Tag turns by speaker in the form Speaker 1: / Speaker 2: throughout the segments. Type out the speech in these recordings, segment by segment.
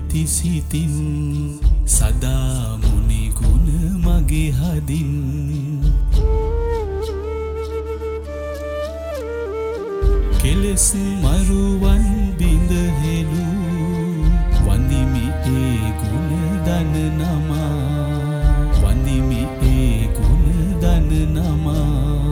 Speaker 1: ඇති සිතින් සදා මුනි ගුණ මගේ හදින් කෙලෙස් මරුවන් බිඳ හෙළු වඳිමි ඒ ගුණ දන නමා වඳිමි ඒ ගුණ දන නමා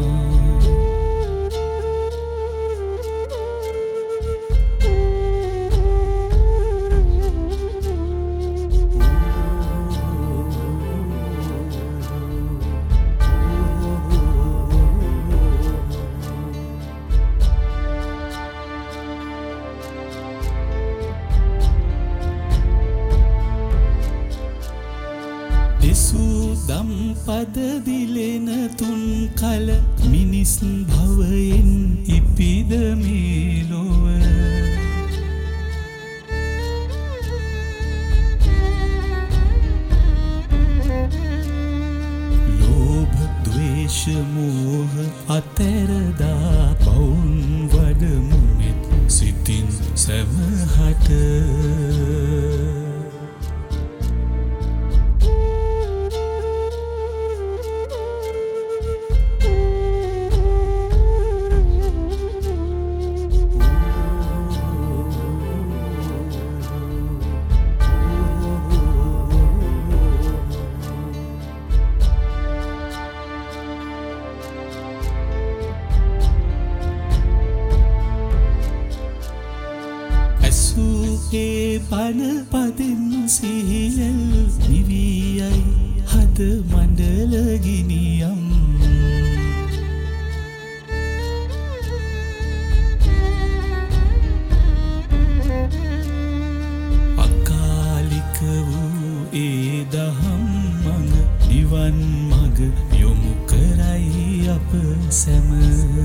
Speaker 1: දම් පද දිලෙන තුන් කල මිනිස් භවයෙන් ඉපිද මේ ලොව ලෝභ ද්වේෂ මෝහ අතරදා පවුන් වඩමුනෙත් සිතින් සැමහට ඇසුගේ පන පදින් සිහිලල් නිවියයි හද මණ්ඩල ගිනියම් අකාලික වූ ඒ දහම් මඟ නිවන් මඟ යොමු කරයි අප සැම